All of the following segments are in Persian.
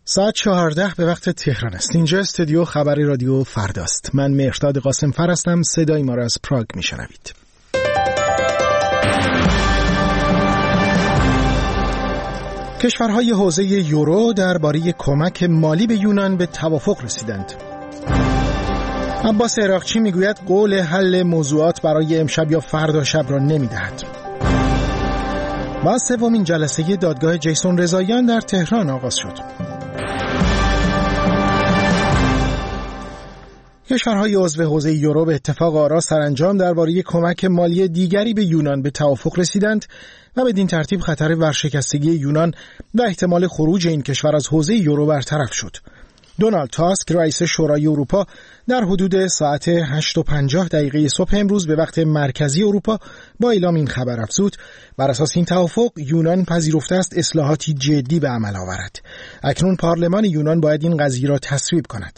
ساعت 14 به وقت تهران است. اینجا استودیو خبر رادیو فرداست. من مهرداد قاسمفر هستم. صدای ما را از پراگ میشنوید. کشورهای حوزه یورو درباره کمک مالی به یونان به توافق رسیدند. عباس عراقچی میگوید قول حل موضوعات برای امشب یا فردا شب را نمیدهد. و سومین جلسه دادگاه جیسون رضاییان در تهران آغاز شد. کشورهای عضو حوزه یورو به اتفاق آرا سرانجام درباره کمک مالی دیگری به یونان به توافق رسیدند و بدین ترتیب خطر ورشکستگی یونان و احتمال خروج این کشور از حوزه یورو برطرف شد. دونالد تاسک رئیس شورای اروپا در حدود ساعت 8:50 صبح امروز به وقت مرکزی اروپا با اعلام این خبر افزود بر اساس این توافق یونان پذیرفته است اصلاحاتی جدی به عمل آورد. اکنون پارلمان یونان باید این قضیه را تصویب کند.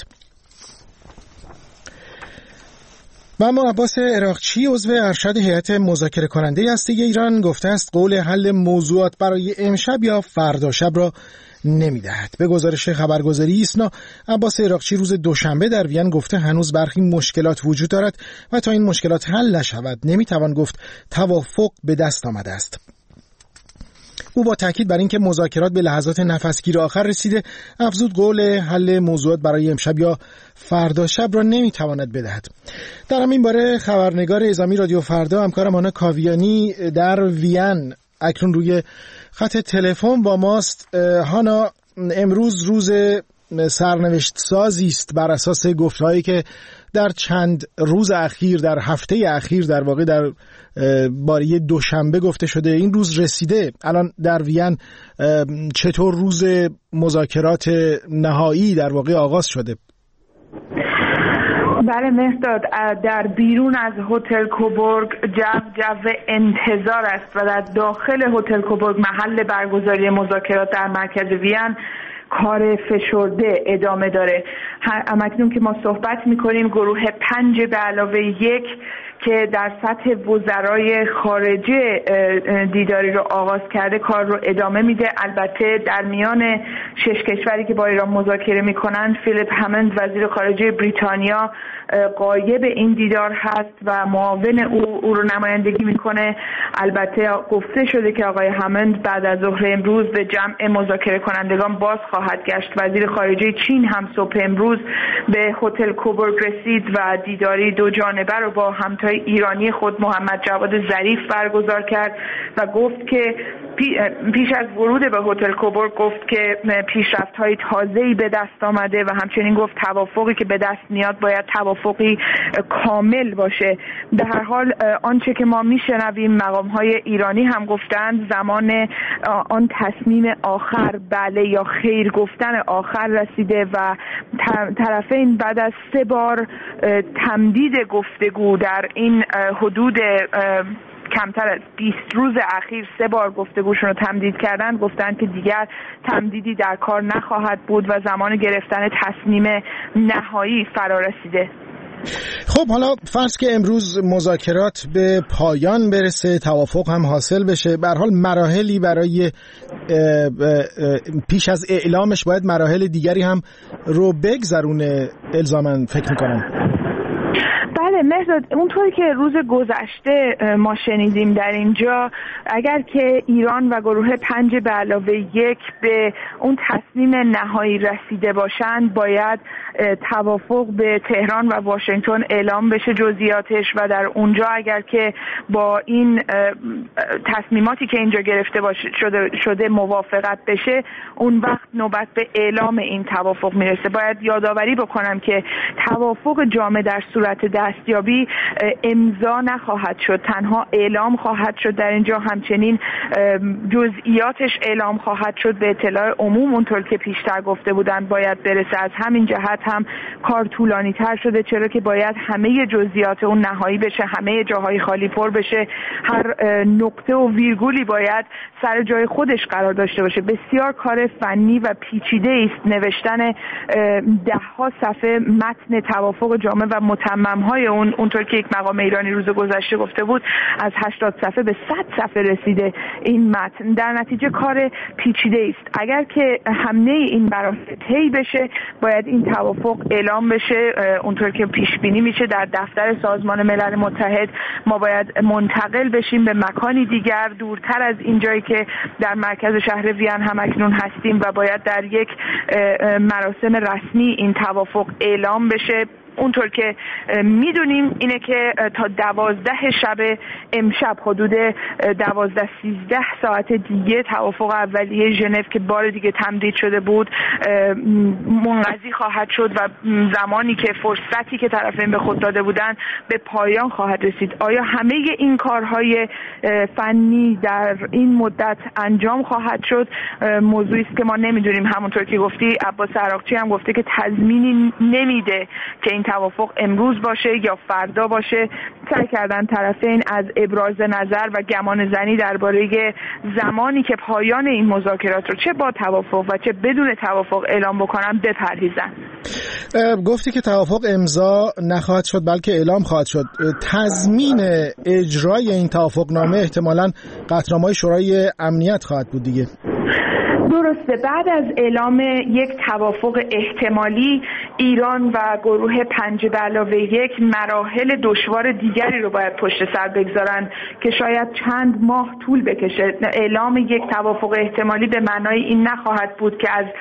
و اما عباس عراقچی عضو ارشد هیئت مذاکره کننده هسته ایران گفته است قول حل موضوعات برای امشب یا فردا شب را نمیدهد. به گزارش خبرگزاری ایسنا عباس عراقچی روز دوشنبه در وین گفته هنوز برخی مشکلات وجود دارد و تا این مشکلات حل نشود نمیتوان گفت توافق به دست آمده است. او با تاکید بر اینکه مذاکرات به لحظات نفسگیر آخر رسیده افزود قول حل موضوعات برای امشب یا فردا شب را نمیتواند بدهد. در همین باره خبرنگار اعزامی رادیو فردا همکارم آنا کاویانی در وین اکنون روی خط تلفن با ماست. هانا، امروز روز سرنوشت سازی است بر اساس گفتهایی که در چند روز اخیر، در هفته اخیر در واقع در باره دوشنبه گفته شده. این روز رسیده. الان در وین چطور روز مذاکرات نهایی در واقع آغاز شده؟ بله مهرداد، در بیرون از هتل کوبورگ جو انتظار است و در داخل هتل کوبورگ محل برگزاری مذاکرات در مرکز وین کار فشرده ادامه داره. همکنون که ما صحبت می‌کنیم گروه 5+1 که در سطح وزرای خارجه دیداری رو آغاز کرده کار رو ادامه میده. البته در میان 6 کشوری که با ایران مذاکره میکنن فیلیپ همند وزیر خارجه بریتانیا غایب این دیدار هست و معاون او رو نمایندگی میکنه. البته گفته شده که آقای همند بعد از ظهر امروز به جمع مذاکره کنندگان باز خواهد گشت. وزیر خارجه چین هم صبح امروز به هتل کوبورگ رسید و دیداری دو جانبه رو با همتای ایرانی خود محمد جواد ظریف برگزار کرد و گفت که پیش از ورود به هتل کوبورگ گفت که پیشرفت‌های تازه‌ای به دست آمده و همچنین گفت توافقی که به دست میاد باید توافقی کامل باشه. به هر حال آنچه که ما میشنویم مقام‌های ایرانی هم گفتند زمان آن تصمیم آخر بله یا خیر گفتن آخر رسیده و طرفین بعد از 3 بار تمدید گفتگو در این حدود کمتر از 20 روز اخیر 3 بار گفتگوشون رو تمدید کردن، گفتن که دیگر تمدیدی در کار نخواهد بود و زمان گرفتن تصمیم نهایی فرا رسیده. خب حالا فرض که امروز مذاکرات به پایان برسه، توافق هم حاصل بشه، به هر حال مراحلی برای پیش از اعلامش باید مراحل دیگری هم رو بگذرونه الزاماً فکر می‌کنم. بله مهرداد، اونطوری که روز گذشته ما شنیدیم در اینجا اگر که ایران و گروه 5+1 به اون تصمیم نهایی رسیده باشند باید توافق به تهران و واشنگتن اعلام بشه جزئیاتش و در اونجا اگر که با این تصمیماتی که اینجا گرفته شده موافقت بشه اون وقت نوبت به اعلام این توافق میرسه. باید یادآوری بکنم که توافق جامع در صورت دستیابی امضا نخواهد شد، تنها اعلام خواهد شد در اینجا، همچنین جزئیاتش اعلام خواهد شد به اطلاع عموم اونطور که پیشتر گفته بودن باید برسه. از همین جهت هم کار طولانی تر شده چرا که باید همه جزئیات اون نهایی بشه، همه جاهای خالی پر بشه، هر نقطه و ویرگولی باید سر جای خودش قرار داشته باشه. بسیار کار فنی و پیچیده است نوشتن 10 صفحه متن توافق جامع و متمم‌های اونطور که یک مقام ایرانی روز گذشته گفته بود از 80 صفحه به 100 صفحه رسیده این متن. در نتیجه کار پیچیده است. اگر که همه این مراحل طی بشه باید این توافق اعلام بشه اونطور که پیش بینی میشه در دفتر سازمان ملل متحد. ما باید منتقل بشیم به مکانی دیگر دورتر از اینجایی که در مرکز شهر وین همکنون هستیم و باید در یک مراسم رسمی این توافق اعلام بشه. اونطور که میدونیم اینه که تا 12 شب امشب حدود 12-13 ساعت دیگه توافق اولیه ژنو که بار دیگه تمدید شده بود منقضی خواهد شد و زمانی که فرصتی که طرفین به خود داده بودن به پایان خواهد رسید. آیا همه این کارهای فنی در این مدت انجام خواهد شد؟ موضوعی است که ما نمیدونیم. همونطور که گفتی عباس عراقچی هم گفته که تضمینی نمیده که این توافق امروز باشه یا فردا باشه. سعی کردن طرفین از ابراز نظر و گمان زنی درباره زمانی که پایان این مذاکرات رو چه با توافق و چه بدون توافق اعلام بکنن بپرهیزن. گفتی که توافق امضا نخواهد شد بلکه اعلام خواهد شد. تضمین اجرای این توافقنامه احتمالاً قطعنامه‌های شورای امنیت خواهد بود دیگه. درسته. بعد از اعلام یک توافق احتمالی ایران و گروه 5+1 مراحل دشوار دیگری رو باید پشت سر بگذارن که شاید چند ماه طول بکشه. اعلام یک توافق احتمالی به معنای این نخواهد بود که از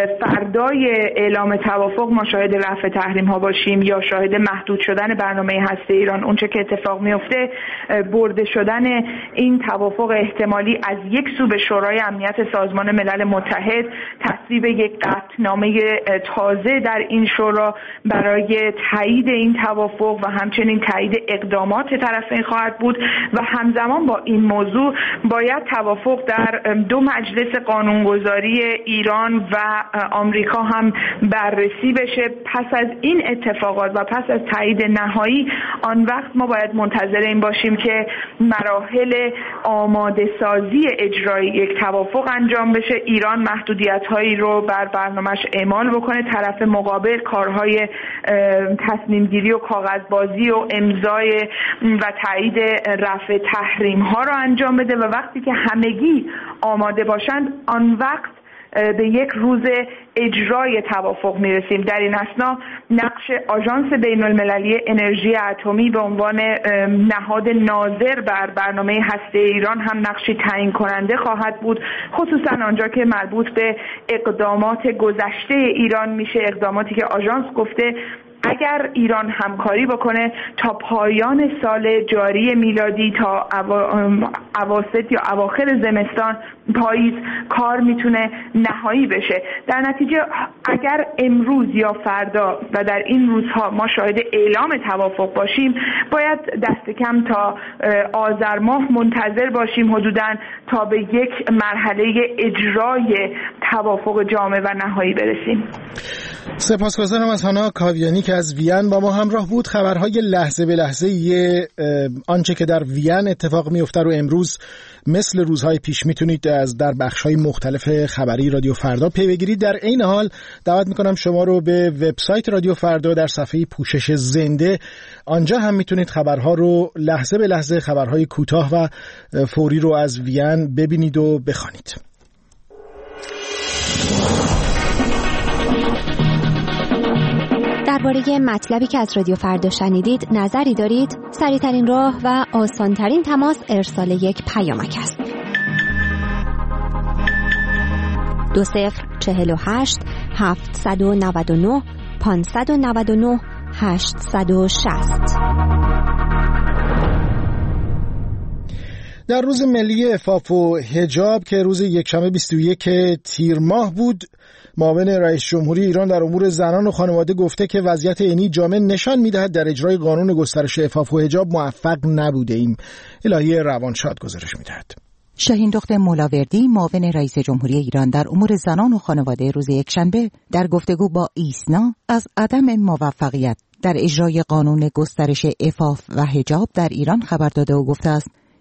فردای اعلام توافق ما شاهد رفع تحریم ها باشیم یا شاهد محدود شدن برنامه هسته ایران. اونچه که اتفاق میفته برده شدن این توافق احتمالی از یک سو به شورای امنیت سازمان ملل متحد، تصویب یک قطعنامه تازه در این شورا برای تایید این توافق و همچنین تایید اقدامات طرفین خواهد بود و همزمان با این موضوع باید توافق در 2 مجلس قانونگذاری ایران و آمریکا هم بررسی بشه. پس از این اتفاقات و پس از تایید نهایی آن وقت ما باید منتظر این باشیم که مراحل آماده سازی اجرای یک توافق انجام بشه. ایران محدودیت‌هایی رو بر برنامه‌اش اعمال بکنه، طرف مقابل کارهای تصمیم گیری و کاغذبازی و امضای و تایید رفع تحریم‌ها رو انجام بده و وقتی که همگی آماده باشند آن وقت به یک روز اجرای توافق میرسیم. در این اثنا نقش آژانس بین‌المللی انرژی اتمی به عنوان نهاد ناظر بر برنامه هسته ایران هم نقشی تعیین کننده خواهد بود، خصوصا آنجا که مربوط به اقدامات گذشته ایران میشه، اقداماتی که آژانس گفته اگر ایران همکاری بکنه تا پایان سال جاری میلادی تا اواسط یا اواخر زمستان پاییز کار میتونه نهایی بشه. در نتیجه اگر امروز یا فردا و در این روزها ما شاهد اعلام توافق باشیم باید دست کم تا آذر ماه منتظر باشیم حدوداً تا به یک مرحله اجرای توافق جامع و نهایی برسیم. سپاسگزارم از هانا کاویانی که از وین با ما همراه بود. خبرهای لحظه به لحظه آنچه که در وین اتفاق میفته رو امروز مثل روزهای پیش میتونید از در بخش‌های مختلف خبری رادیو فردا پی بگیرید. در عین حال دعوت میکنم شما رو به وبسایت رادیو فردا در صفحه پوشش زنده، آنجا هم میتونید خبرها رو لحظه به لحظه، خبرهای کوتاه و فوری رو از وین ببینید و بخوانید. درباره مطلبی که از رادیو فردا شنیدید نظری دارید؟ سریع‌ترین راه و آسان‌ترین تماس ارسال یک پیامک است. 2048 799 599 860. در روز ملی عفاف و حجاب که روز یکشنبه 21 تیر ماه بود، معاون رئیس جمهوری ایران در امور زنان و خانواده گفته که وضعیت عینی جامع نشان می‌دهد در اجرای قانون گسترش عفاف و حجاب موفق نبوده ایم. الهی روانشاد گزارش می‌دهد. شاهین دختر مولاوردی، معاون رئیس جمهوری ایران در امور زنان و خانواده روز یکشنبه در گفتگو با ایسنا از عدم موفقیت در اجرای قانون گسترش عفاف و حجاب در ایران خبر داده و گفته است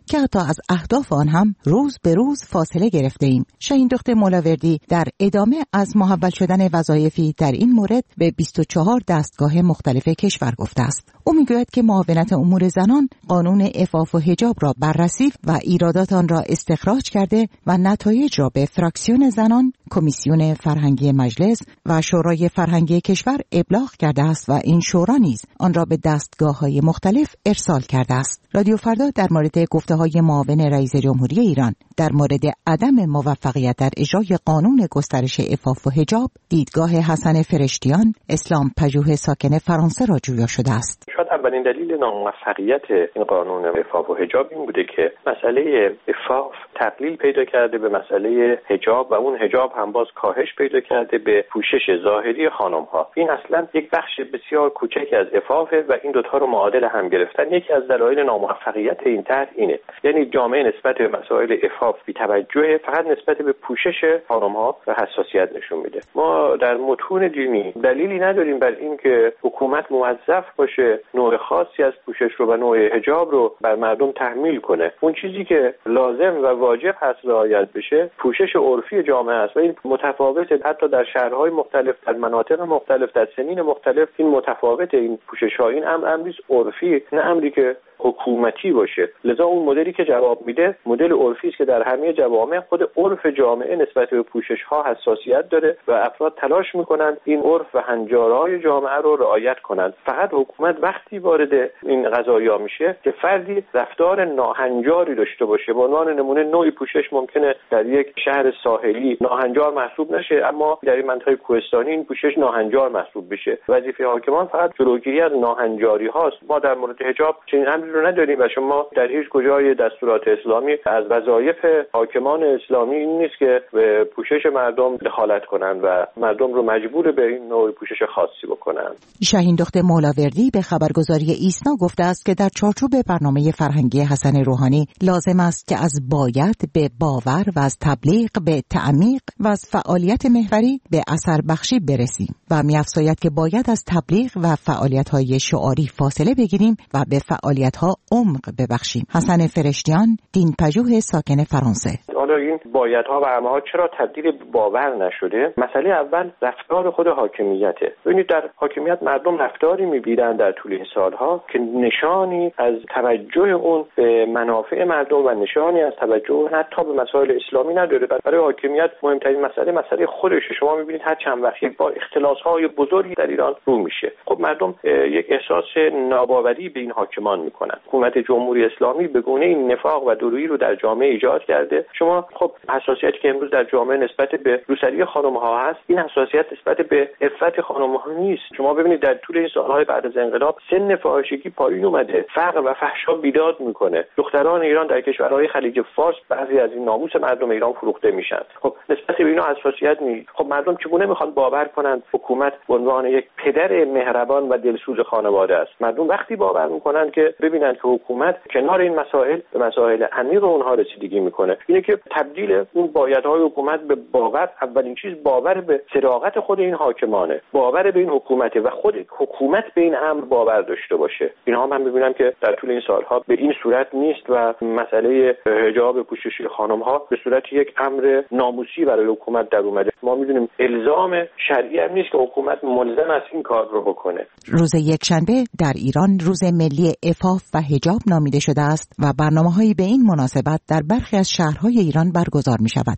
که حتی از اهداف آن هم روز به روز فاصله گرفته ایم. شاهین دختر مولاوردی در ادامه از محول شدن وظایفی در این مورد به 24 دستگاه مختلف کشور گفته است. او میگوید که معاونت امور زنان قانون عفاف و حجاب را بررسی و ایرادات آن را استخراج کرده و نتایج را به فراکسیون زنان، کمیسیون فرهنگی مجلس و شورای فرهنگی کشور ابلاغ کرده است و این شورا نیز آن را به دستگاه‌های مختلف ارسال کرده است. رادیو فردا در مورد گفته‌های معاون رئیس جمهوری ایران در مورد عدم موفقیت در اجرای قانون گسترش عفاف و حجاب دیدگاه حسن فرشتیان، اسلام پژوه ساکن فرانسه را جویا شده است. شاید اولین دلیل ناموفقیت این قانون عفاف و حجاب این بوده که مسئله عفاف تقلیل پیدا کرده به مسئله حجاب و اون حجاب هم باز کاهش پیدا کرده به پوشش ظاهری خانم‌ها. این اصلا یک بخش بسیار کوچکی از عفافه و این دوتا رو معادل هم گرفتن. یکی از دلایل ناموفقیت این طرح اینه، یعنی جامعه نسبت به مسائل عفاف بی‌توجهه، فقط نسبت به پوشش خانم‌ها و حساسیت نشون میده. ما در متون دینی دلیلی نداریم بر این که حکومت موظف باشه نوع خاصی از پوشش رو و نوع حجاب رو بر مردم تحمیل کنه. اون چیزی که لازم و واجب هست رعایت بشه پوشش عرفی جامعه است و این متفاوته، حتی در شهرهای مختلف، در مناطق مختلف، در سنین مختلف این متفاوته. این پوشش‌ها این امری عرفی، نه امری که حکومتی باشه. لذا اون مدلی که جواب میده مدل عرفی است که در همه جوامع خود عرف جامعه نسبت به پوشش‌ها حساسیت داره و افراد تلاش میکنن این عرف و هنجارهای جامعه رو رعایت کنند. فقط حکومت وقتی وارد این قضایا میشه که فردی رفتار ناهنجاری داشته باشه. به عنوان نمونه نوعی پوشش ممکنه در یک شهر ساحلی ناهنجار محسوب نشه، اما در این منطقه کوهستانی این پوشش ناهنجار محسوب بشه. وظیفه حاکمان فقط جلوگیری از ناهنجاری هاست. ما در مورد حجاب چنین امری رو نداریم و شما در هیچ کجای دستورات اسلامی از وظایف حاکمان اسلامی این نیست که به پوشش مردم دخالت کنند و مردم رو مجبور به این نوع پوشش خاصی بکنند. شاهین دختر مولاوردی به خبرگزاری ایسنا گفته است که در چارچوب برنامه فرهنگی حسن روحانی لازم است که از باید به باور و از تبلیغ به تعمیق و از فعالیت محوری به اثر بخشی برسیم و می‌افزاید که باید از تبلیغ و فعالیت‌های شعاری فاصله بگیریم و به فعالیت‌ها عمق ببخشیم. حسن فرشتیان، دین‌پژوه ساکن فرانسه. حالا این بایدها و امرها چرا تبدیل به باور نشده؟ مسئله اول رفتار خود حاکمیته. ببینید در حاکمیت مردم رفتاری می‌بینن در طول این سالها که نشانی از توجه اون به منافع مردم و نشانی از توجه حتی به مسائل اسلامی نداره. برای حاکمیت مهمترین مسئله خودشه. شما می‌بینید هر چند وقت یک بار اختلاس‌های بزرگی در ایران رو میشه. خب مردم یک احساس ناباوری به این حاکمان میکنن. حکومت جمهوری اسلامی به گونه‌ای نفاق و دورویی رو در جامعه ایجاد کرده. شما خب حساسیتی که امروز در جامعه نسبت به روسری خانم‌ها هست، این حساسیت نسبت به عفت خانم‌ها نیست. شما ببینید در طول این سال‌های بعد از انقلاب سن فاحشگی پایین اومده، فقر و فحشا بیداد میکنه. دختران ایران در کشورهای خلیج فارس بعضی از این ناموس مردم ایران فروخته میشن. خب نسبت به اینا حساسیت نیست. خب مردم چگونه میخوان باور کنند حکومت به عنوان یک پدر مهربان و دلسوز خانواده است؟ مردم وقتی باور میکنن که ببینن که حکومت کنار این مسائل به مسائل عمیق اونها رسیدگی میکنه، اینه که تبدیل اون بایدهای حکومت به باور، اولین چیز باور به صداقت خود این حاکمانه، باور به این حکومته و خود حکومت به این امر باور داشته باشه. اینها من میبینم که در طول این سالها به این صورت نیست و مسئله حجاب پوششی خانم‌ها به صورت یک امر ناموسی برای حکومت در اومده. ما میدونیم الزام شرعی هم نیست که حکومت ملزم است این کار رو بکنه. روز یکشنبه در ایران روز ملی عفاف و حجاب نامیده شده است و برنامه‌هایی به این مناسبت در برخی از شهرهای ایران برگزار می‌شود.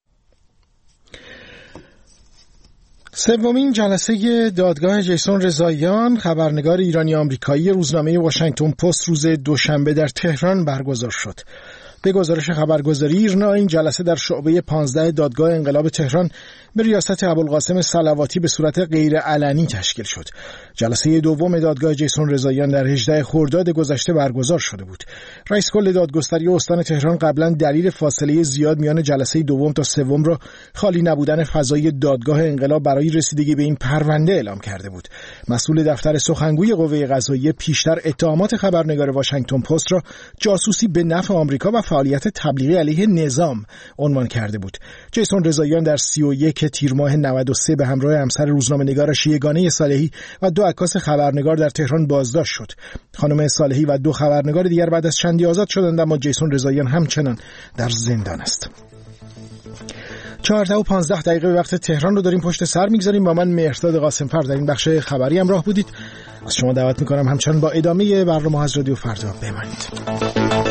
سومین جلسه دادگاه جیسون رضاییان، خبرنگار ایرانی آمریکایی روزنامه واشنگتن پست، روز دوشنبه در تهران برگزار شد. به گزارش خبرگزاری ایرنا این جلسه در شعبه 15 دادگاه انقلاب تهران به ریاست ابوالقاسم صلواتی به صورت غیر علنی تشکیل شد. جلسه دوم دادگاه جیسون رضاییان در 18 خرداد گذشته برگزار شده بود. رئیس کل دادگستری استان تهران قبلا دلیل فاصله زیاد میان جلسه دوم تا سوم را خالی نبودن فضای دادگاه انقلاب برای رسیدگی به این پرونده اعلام کرده بود. مسئول دفتر سخنگوی قوه قضاییه پیشتر اتهامات خبرنگار واشنگتن پست را جاسوسی به نفع آمریکا و فعالیت تبلیغی علیه نظام عنوان کرده بود. جیسون رضاییان در 31 تیر ماه 93 به همراه همسر روزنامه‌نگارش یگانه صالحی و 2 عکاس خبرنگار در تهران بازداشت شد. خانم صالحی و 2 خبرنگار دیگر بعد از چندی آزاد شدند، اما جیسون رضاییان همچنان در زندان است. 4:15 به وقت تهران رو داریم پشت سر میگذاریم. با من مهرداد قاسم‌فر در این بخش خبری همراه بودید. از شما دعوت میکنم همچنان با ادامه برنامه از رادیو فردا بمانید.